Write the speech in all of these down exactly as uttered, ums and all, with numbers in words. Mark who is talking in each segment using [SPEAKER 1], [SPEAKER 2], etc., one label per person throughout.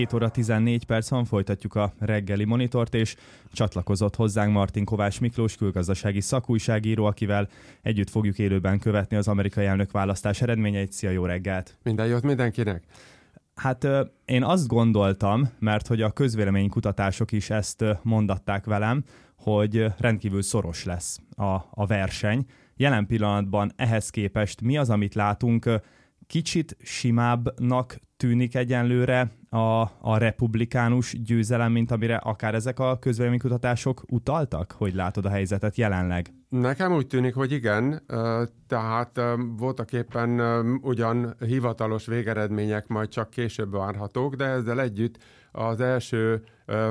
[SPEAKER 1] két óra tizennégy perc van, folytatjuk a reggeli monitort, és csatlakozott hozzánk Martin Kovács Miklós, külgazdasági szakújságíró, akivel együtt fogjuk élőben követni az amerikai elnökválasztás eredményeit. Szia, jó reggelt!
[SPEAKER 2] Minden jót mindenkinek!
[SPEAKER 1] Hát én azt gondoltam, mert hogy a közvéleménykutatások is ezt mondatták velem, hogy rendkívül szoros lesz a, a verseny. Jelen pillanatban ehhez képest mi az, amit látunk? Kicsit simábbnak tűnik egyenlőre a, a republikánus győzelem, mint amire akár ezek a közvéleménykutatások utaltak? Hogy látod a helyzetet jelenleg?
[SPEAKER 2] Nekem úgy tűnik, hogy igen, tehát voltak éppen ugyan hivatalos végeredmények majd csak később várhatók, de ezzel együtt az első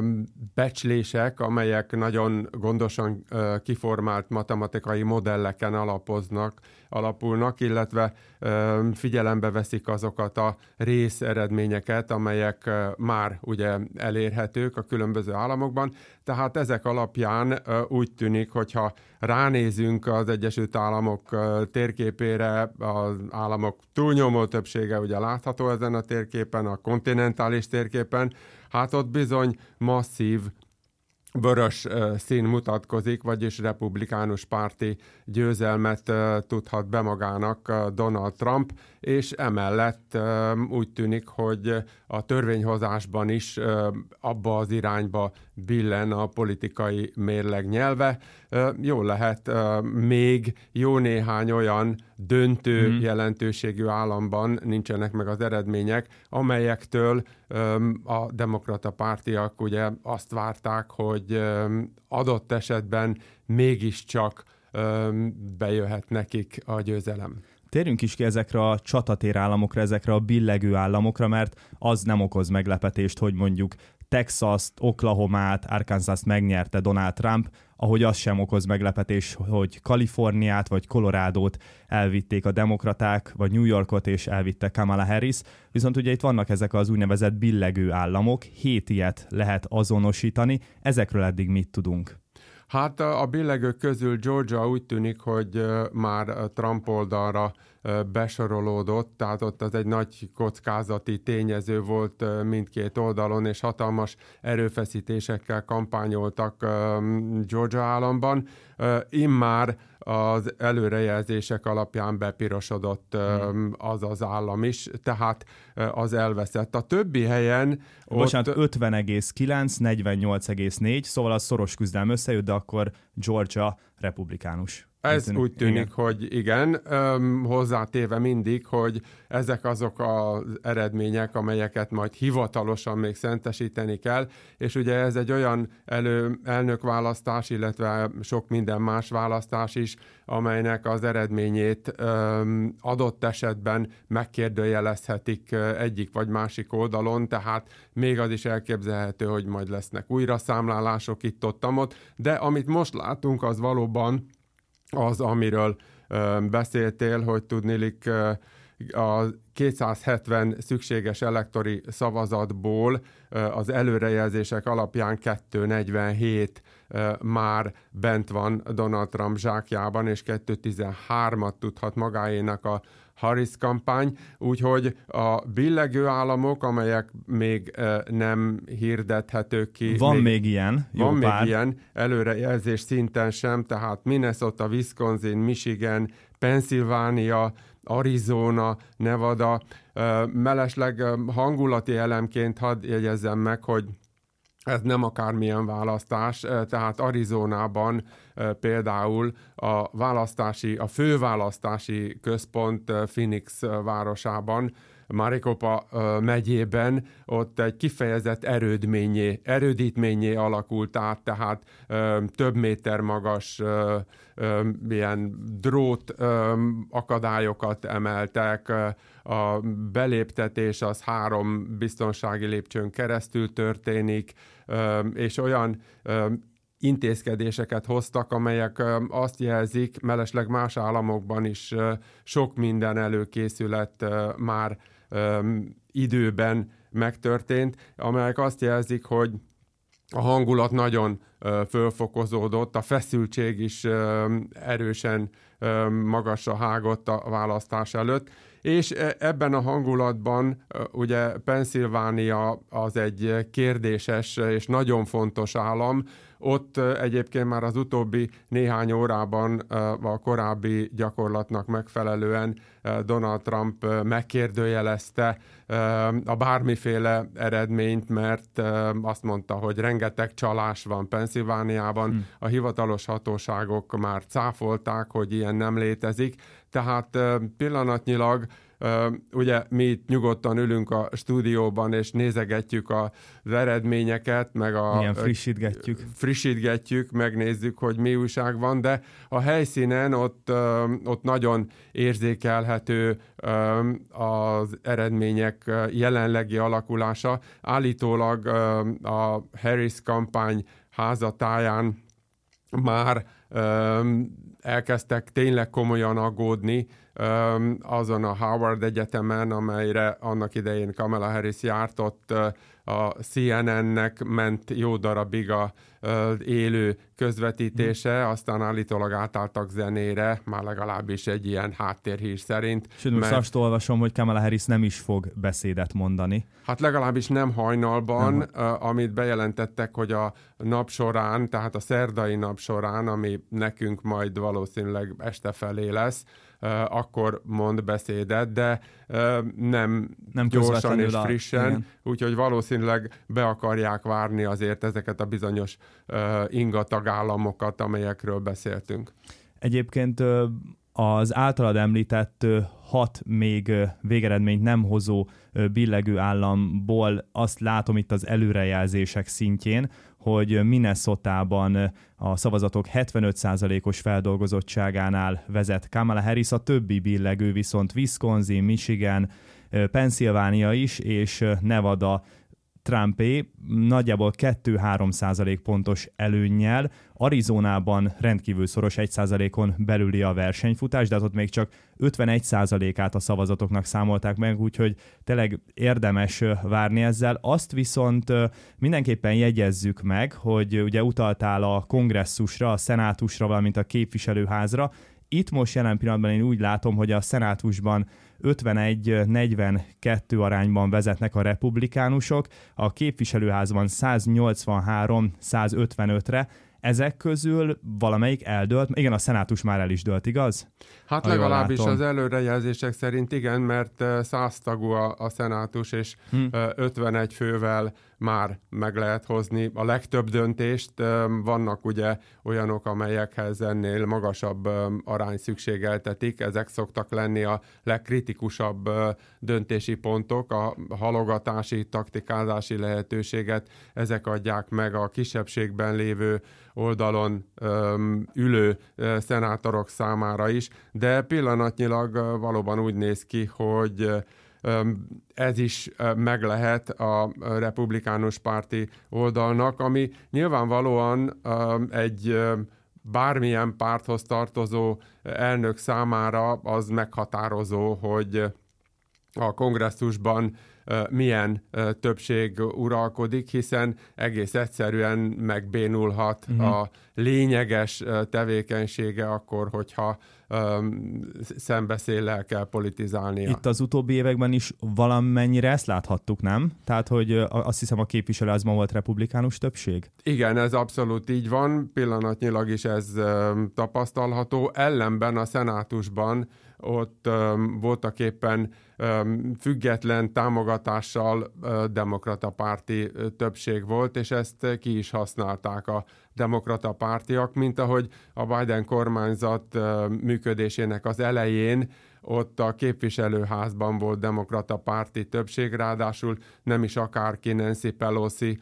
[SPEAKER 2] becslések, amelyek nagyon gondosan kiformált matematikai modelleken alapoznak, alapulnak, illetve figyelembe veszik azokat a részeredményeket, amelyek már ugye elérhetők a különböző államokban. Tehát ezek alapján úgy tűnik, hogyha ránézünk az Egyesült Államok térképére, az államok túlnyomó többsége ugye látható ezen a térképen, a kontinentális térképen, hát ott bizony masszív vörös uh, szín mutatkozik, vagyis republikánus párti győzelmet uh, tudhat be magának uh, Donald Trump, és emellett uh, úgy tűnik, hogy a törvényhozásban is uh, abba az irányba billen a politikai mérleg nyelve. Uh, jó lehet, uh, még jó néhány olyan döntő hmm. jelentőségű államban nincsenek meg az eredmények, amelyektől um, a demokrata pártiak ugye azt várták, hogy um, adott esetben mégiscsak um, bejöhet nekik a győzelem.
[SPEAKER 1] Térjünk is ki ezekre a csatatér államokra, ezekre a billegő államokra, mert az nem okoz meglepetést, hogy mondjuk Texast, Oklahomát, Arkansast megnyerte Donald Trump, ahogy az sem okoz meglepetés, hogy Kaliforniát vagy Colorádót elvitték a demokraták, vagy New Yorkot és elvitte Kamala Harris. Viszont ugye itt vannak ezek az úgynevezett billegő államok, hét ilyet lehet azonosítani. Ezekről eddig mit tudunk?
[SPEAKER 2] Hát a billegők közül Georgia úgy tűnik, hogy már Trump oldalra besorolódott, tehát ott az egy nagy kockázati tényező volt mindkét oldalon, és hatalmas erőfeszítésekkel kampányoltak Georgia államban. Immár az előrejelzések alapján bepirosodott az az állam is, tehát az elveszett. A többi helyen...
[SPEAKER 1] Bocsánat,
[SPEAKER 2] ott...
[SPEAKER 1] ötven egész kilenc, negyvennyolc egész négy, szóval az szoros küzdelem összejött, de akkor Georgia republikánus.
[SPEAKER 2] Ez
[SPEAKER 1] tűnik,
[SPEAKER 2] úgy tűnik,
[SPEAKER 1] igen.
[SPEAKER 2] hogy igen, öm, hozzátéve mindig, hogy ezek azok az eredmények, amelyeket majd hivatalosan még szentesíteni kell, és ugye ez egy olyan elő, elnökválasztás, illetve sok minden más választás is, amelynek az eredményét öm, adott esetben megkérdőjelezhetik egyik vagy másik oldalon, tehát még az is elképzelhető, hogy majd lesznek újraszámlálások itt-ott-ott, de amit most látunk, az valóban az, amiről ö, beszéltél, hogy tudniillik ö, a kétszázhetven szükséges elektori szavazatból ö, az előrejelzések alapján kétszáznegyvenhét ö, már bent van Donald Trump zsákjában, és kétszáztizenhármat tudhat magáénak a Harris kampány, úgyhogy a billegő államok, amelyek még uh, nem hirdethetők ki.
[SPEAKER 1] Van még, még ilyen. Jó
[SPEAKER 2] van
[SPEAKER 1] pár.
[SPEAKER 2] még ilyen, előrejelzés szinten sem, tehát Minnesota, Wisconsin, Michigan, Pennsylvania, Arizona, Nevada. Uh, mellesleg uh, hangulati elemként hadd jegyezzem meg, hogy ez nem akármilyen választás, tehát Arizonában például a választási, a főválasztási központ Phoenix városában, Maricopa megyében ott egy kifejezett erődményé, erődítményé alakult át, tehát több méter magas ilyen drót akadályokat emeltek, a beléptetés az három biztonsági lépcsőn keresztül történik, és olyan intézkedéseket hoztak, amelyek azt jelzik, mellesleg más államokban is sok minden előkészület már időben megtörtént, amelyek azt jelzik, hogy a hangulat nagyon fölfokozódott, a feszültség is erősen magasra hágott a választás előtt, És ebben a hangulatban ugye Pennsylvania az egy kérdéses és nagyon fontos állam. Ott egyébként már az utóbbi néhány órában a korábbi gyakorlatnak megfelelően Donald Trump megkérdőjelezte a bármiféle eredményt, mert azt mondta, hogy rengeteg csalás van Pennsylvániában. Hmm. A hivatalos hatóságok már cáfolták, hogy ilyen nem létezik. Tehát pillanatnyilag Uh, ugye mi itt nyugodtan ülünk a stúdióban, és nézegetjük az eredményeket, meg a...
[SPEAKER 1] Igen, frissítgetjük.
[SPEAKER 2] Uh, frissítgetjük, megnézzük, hogy mi újság van, de a helyszínen ott, uh, ott nagyon érzékelhető uh, az eredmények jelenlegi alakulása. Állítólag uh, a Harris kampány házatáján már uh, elkezdtek tényleg komolyan aggódni azon a Howard Egyetemen, amelyre annak idején Kamala Harris járt, ott a C N N-nek ment jó darabig a élő közvetítése, aztán állítólag átálltak zenére, már legalábbis egy ilyen háttérhír szerint.
[SPEAKER 1] Sőt, most azt olvasom, hogy Kamala Harris nem is fog beszédet mondani.
[SPEAKER 2] Hát legalábbis nem hajnalban, nem. Amit bejelentettek, hogy a nap során, tehát a szerdai nap során, ami nekünk majd valószínűleg este felé lesz, Uh, akkor mond beszédet, de uh, nem, nem gyorsan és frissen, úgyhogy valószínűleg be akarják várni azért ezeket a bizonyos uh, inga tagállamokat, amelyekről beszéltünk.
[SPEAKER 1] Egyébként uh, az általad említett uh, hat még uh, végeredményt nem hozó uh, billegő államból azt látom itt az előrejelzések szintjén, hogy Minnesotában a szavazatok hetvenöt százalékos feldolgozottságánál vezet Kamala Harris, a többi billegő viszont Wisconsin, Michigan, Pennsylvania is, és Nevada Trumpé nagyjából kettő-három százalék pontos előnnyel. Arizonában rendkívül szoros, egy százalékon belüli a versenyfutás, de ott még csak ötvenegy százalékát a szavazatoknak számolták meg, úgyhogy tényleg érdemes várni ezzel. Azt viszont mindenképpen jegyezzük meg, hogy ugye utaltál a kongresszusra, a szenátusra, valamint a képviselőházra. Itt most jelen pillanatban én úgy látom, hogy a szenátusban ötvenegy negyvenkettő arányban vezetnek a republikánusok, a képviselőházban száznyolcvanhárom százötvenötre, ezek közül valamelyik eldőlt, igen, a szenátus már el is dőlt, igaz?
[SPEAKER 2] Hát ha legalábbis az előrejelzések szerint igen, mert száz tagú a, a szenátus, és hm. ötvenegy fővel már meg lehet hozni a legtöbb döntést. Vannak ugye olyanok, amelyekhez ennél magasabb arány szükségeltetik. Ezek szoktak lenni a legkritikusabb döntési pontok, a halogatási, taktikázási lehetőséget. Ezek adják meg a kisebbségben lévő oldalon öm, ülő ö, szenátorok számára is, de pillanatnyilag ö, valóban úgy néz ki, hogy ö, ez is ö, meg lehet a republikánus párti oldalnak, ami nyilvánvalóan ö, egy ö, bármilyen párthoz tartozó elnök számára az meghatározó, hogy a kongresszusban milyen többség uralkodik, szhiszen egész egyszerűen megbénulhat uh-huh. a lényeges tevékenysége akkor, hogyha um, szembeszéllel kell politizálnia.
[SPEAKER 1] Itt az utóbbi években is valamennyire ezt láthattuk, nem? Tehát, hogy azt hiszem a képviselőházban volt republikánus többség?
[SPEAKER 2] Igen, ez abszolút így van, pillanatnyilag is ez um, tapasztalható. Ellenben a szenátusban ott um, voltak éppen um, független támogatással uh, demokrata párti uh, többség volt, és ezt uh, ki is használták a demokrata pártiak, mint ahogy a Biden kormányzat uh, működésének az elején ott a képviselőházban volt demokrata párti többség, ráadásul nem is akárki, Nancy Pelosi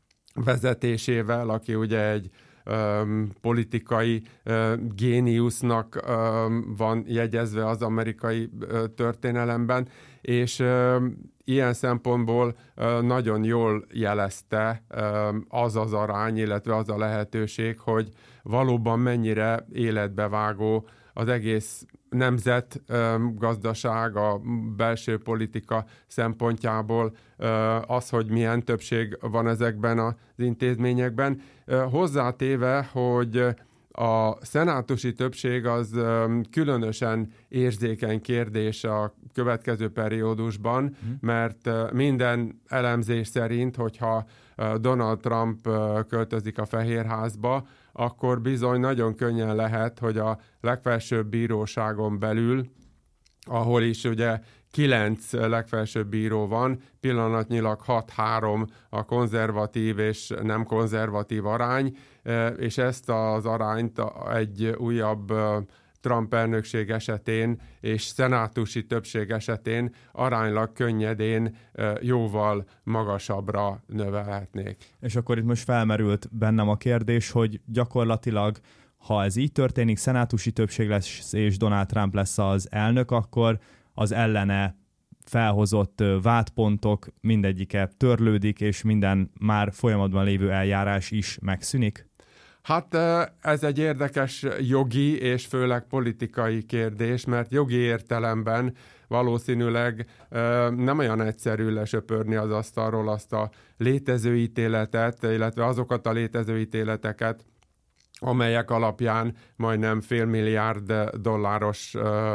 [SPEAKER 2] vezetésével, aki ugye egy Um, politikai uh, géniusznak um, van jegyezve az amerikai uh, történelemben, és uh, ilyen szempontból uh, nagyon jól jelezte um, az az arány, illetve az a lehetőség, hogy valóban mennyire életbevágó az egész nemzet, gazdaság, a belső politika szempontjából az, hogy milyen többség van ezekben az intézményekben. Hozzátéve, hogy A szenátusi többség az különösen érzékeny kérdés a következő periódusban, mert minden elemzés szerint, hogyha Donald Trump költözik a Fehérházba, akkor bizony nagyon könnyen lehet, hogy a legfelsőbb bíróságon belül, ahol is ugye kilenc legfelsőbb bíró van, pillanatnyilag hat három a konzervatív és nem konzervatív arány, és ezt az arányt egy újabb Trump elnökség esetén és szenátusi többség esetén aránylag könnyedén jóval magasabbra növelhetnék.
[SPEAKER 1] És akkor itt most felmerült bennem a kérdés, hogy gyakorlatilag ha ez így történik, szenátusi többség lesz és Donald Trump lesz az elnök, akkor az ellene felhozott vádpontok mindegyike törlődik, és minden már folyamatban lévő eljárás is megszűnik?
[SPEAKER 2] Hát ez egy érdekes jogi és főleg politikai kérdés, mert jogi értelemben valószínűleg nem olyan egyszerű lesöpörni az asztalról azt a létező ítéletet, illetve azokat a létező ítéleteket, amelyek alapján majdnem félmilliárd dolláros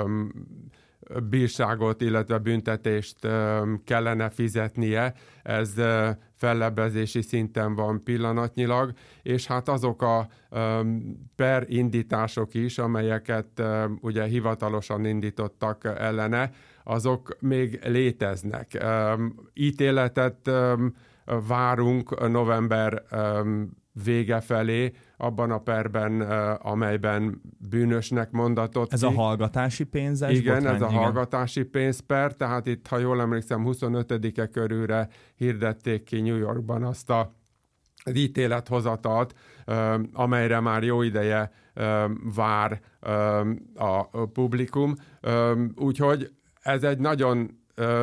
[SPEAKER 2] bírságot, illetve büntetést kellene fizetnie. Ez fellebbezési szinten van pillanatnyilag, és hát azok a per indítások is, amelyeket ugye hivatalosan indítottak ellene, azok még léteznek. Ítéletet várunk november vége felé, abban a perben, amelyben bűnösnek mondatott.
[SPEAKER 1] Ez ki. A hallgatási pénzes
[SPEAKER 2] Igen,
[SPEAKER 1] botrány,
[SPEAKER 2] ez a
[SPEAKER 1] igen.
[SPEAKER 2] hallgatási pénzper, tehát itt, ha jól emlékszem, huszonötödike körülre hirdették ki New Yorkban azt a az ítélethozatalt, amelyre már jó ideje vár a publikum. Úgyhogy ez egy nagyon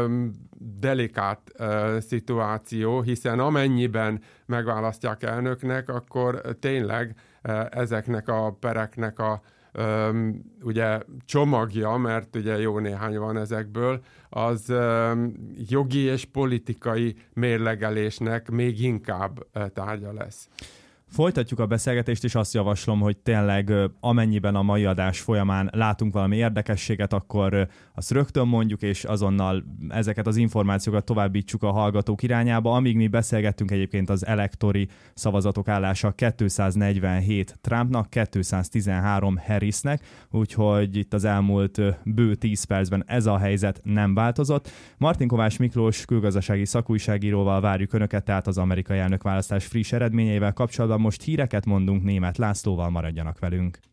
[SPEAKER 2] delikát uh, szituáció, hiszen amennyiben megválasztják elnöknek, akkor tényleg uh, ezeknek a pereknek a um, ugye csomagja, mert ugye jó néhány van ezekből, az um, jogi és politikai mérlegelésnek még inkább uh, tárgya lesz.
[SPEAKER 1] Folytatjuk a beszélgetést, és azt javaslom, hogy tényleg amennyiben a mai adás folyamán látunk valami érdekességet, akkor azt rögtön mondjuk, és azonnal ezeket az információkat továbbítsuk a hallgatók irányába. Amíg mi beszélgettünk, egyébként az elektori szavazatok állása kétszáznegyvenhét Trumpnak, kétszáztizenhárom Harrisnek, úgyhogy itt az elmúlt bő tíz percben ez a helyzet nem változott. Martin Kovács Miklós külgazdasági szakújságíróval várjuk Önöket, tehát az amerikai elnökválasztás friss eredményeivel kapcsolatban. Most híreket mondunk, Németh Lászlóval, maradjanak velünk.